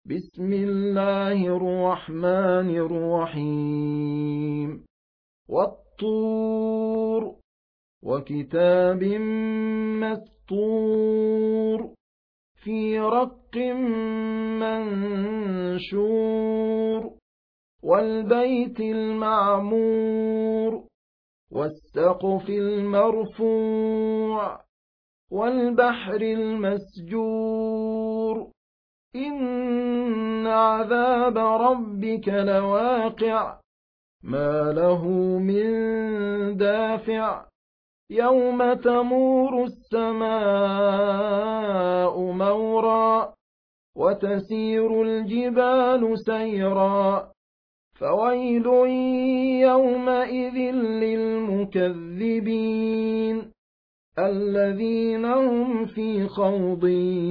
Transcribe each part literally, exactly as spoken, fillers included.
بسم الله الرحمن الرحيم والطور وكتاب مسطور في رق منشور والبيت المعمور والسقف المرفوع والبحر المسجور إن عذاب ربك لواقع ما له من دافع يوم تمور السماء مورا وتسير الجبال سيرا فويل يومئذ للمكذبين الذين هم في خوض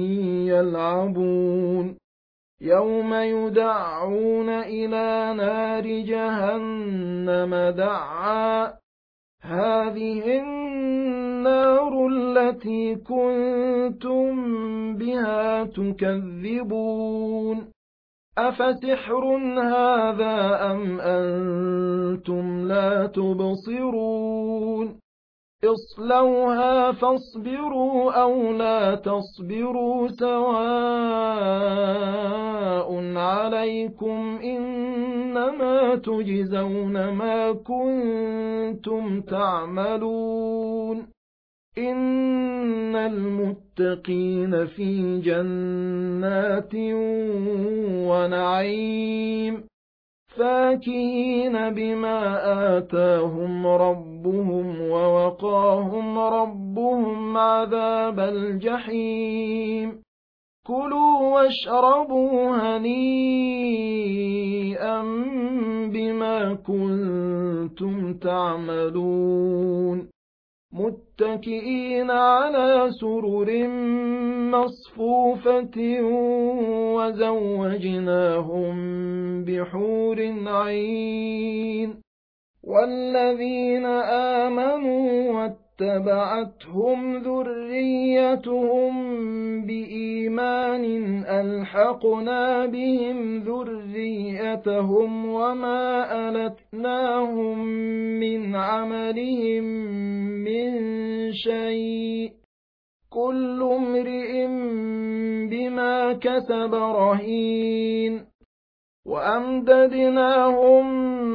يلعبون يوم يدعون إلى نار جهنم دعا هذه النار التي كنتم بها تكذبون أفسحر هذا أم أنتم لا تبصرون اصلوها فاصبروا أو لا تصبروا سواء عليكم إنما تجزون ما كنتم تعملون إن المتقين في جنات ونعيم فاكهين بما آتاهم ربهم ووقاهم ربهم عذاب الجحيم كلوا واشربوا هنيئا بما كنتم تعملون متكئين على سرر مصفوفة وزوجناهم بحور عين والذين آمنوا واتبعتهم ذريتهم بإيمان ألحقنا بهم ذريتهم وما ألتناهم من عملهم من شيء كل امرئ بما كسب رهين وأمددناهم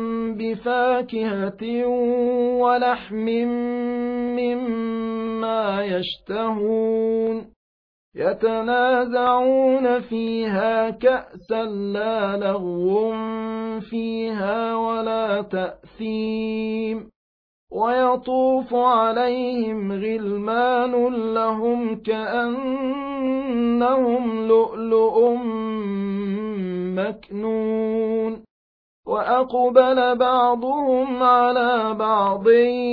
بفاكهة ولحم مما يشتهون يتنازعون فيها كأسا لا لغو فيها ولا تأثيم ويطوف عليهم غلمان لهم كأنهم لؤلؤ مكنون وأقبل بعضهم على بعض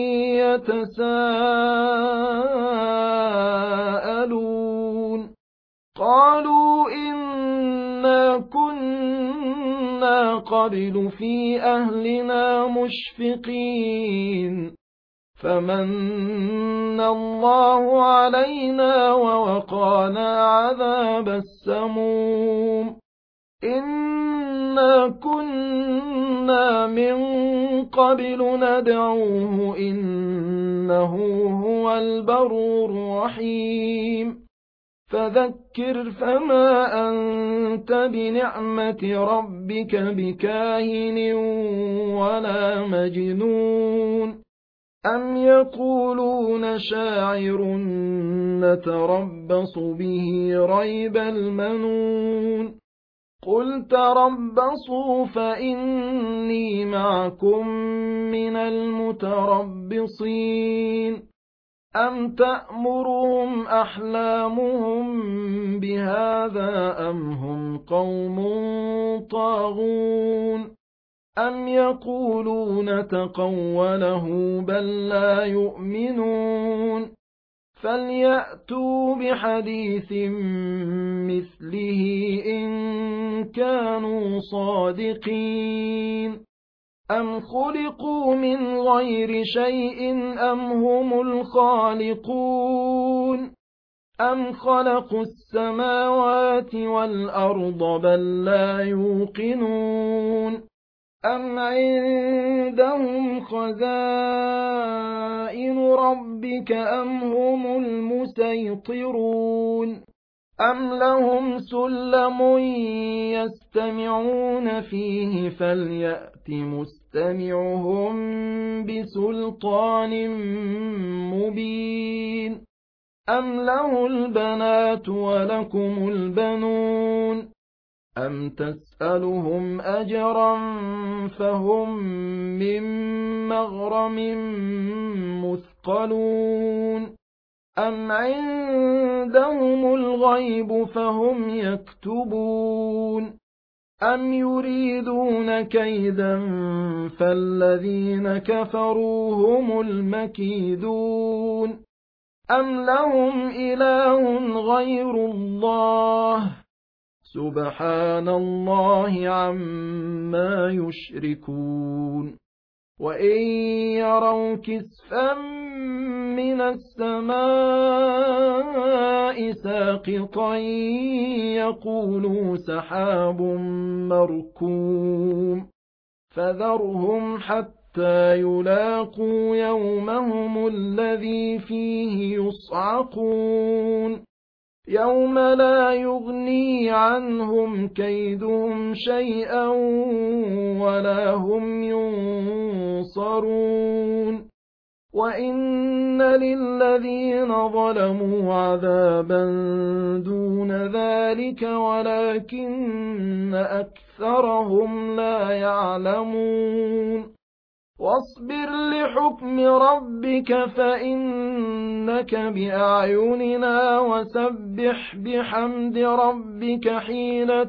يتساءلون قالوا إنا كنا قبل في أهلنا مشفقين فمن الله علينا ووقانا عذاب السموم إنا كنا من قبل ندعوه إنه هو البر الرحيم فذكر فما أنت بنعمة ربك بكاهن ولا مجنون أم يقولون شاعر نتربص به ريب المنون قل تربصوا فإني معكم من المتربصين أم تأمرهم أحلامهم بهذا أم هم قوم طاغون أم يقولون تقوله بل لا يؤمنون فليأتوا بحديث مثله إن كانوا صادقين أم خلقوا من غير شيء أم هم الخالقون أَمْ خَلَقُوا السَّمَاوَاتِ وَالْأَرْضَ بَل لَّا يُوقِنُونَ أَمْ عِندَهُمْ خَزَائِنُ رَبِّكَ أَمْ هُمُ الْمُصَيْطِرُونَ أَمْ لَهُمْ سُلَّمٌ يَسْتَمِعُونَ فِيهِ فَلْيَأْتِ مُسْتَمِعُهُم بِسُلْطَانٍ مُّبِينٍ أَمْ لَهُ الْبَنَاتُ وَلَكُمُ الْبَنُونَ أَمْ تَسْأَلُهُمْ أَجْرًا فَهُمْ مِنْ مَغْرَمٍ مُثْقَلُونَ أَمْ عِندَهُمُ الْغَيْبُ فَهُمْ يَكْتُبُونَ أَمْ يُرِيدُونَ كَيْدًا فَالَّذِينَ كَفَرُوا هُمُ الْمَكِيدُونَ أَمْ لَهُمْ إِلَٰهٌ غَيْرُ اللَّهِ سُبْحَانَ اللَّهِ عَمَّا يُشْرِكُونَ وَإِن يَرَوْا كِسْفًا مِّنَ السَّمَاءِ سَاقِطًا يَقُولُوا سَحَابٌ مَّرْكُومٌ فَذَرْهُمْ حَتَّىٰ يُلَاقُوا يَوْمَهُمُ الَّذِي فِيهِ يُصْعَقُونَ يَوْمَ لَا يُغْنِي عَنْهُمْ كَيْدُهُمْ شَيْئًا وَلَا هُمْ يُنصَرُونَ وَإِنَّ لِلَّذِينَ ظَلَمُوا عَذَابًا دُونَ ذَلِكَ وَلَكِنَّ أَكْثَرَهُمْ لَا يَعْلَمُونَ وَاصْبِرْ لِحُكْمِ رَبِّكَ فَإِنَّكَ بِأَعْيُنِنَا وَسَبِّحْ بِحَمْدِ رَبِّكَ حِينَ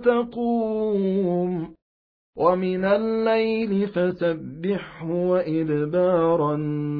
تَقُومُ وَمِنَ اللَّيْلِ فَسَبِّحْهُ وَإِدْبَارَ النُّجُومِ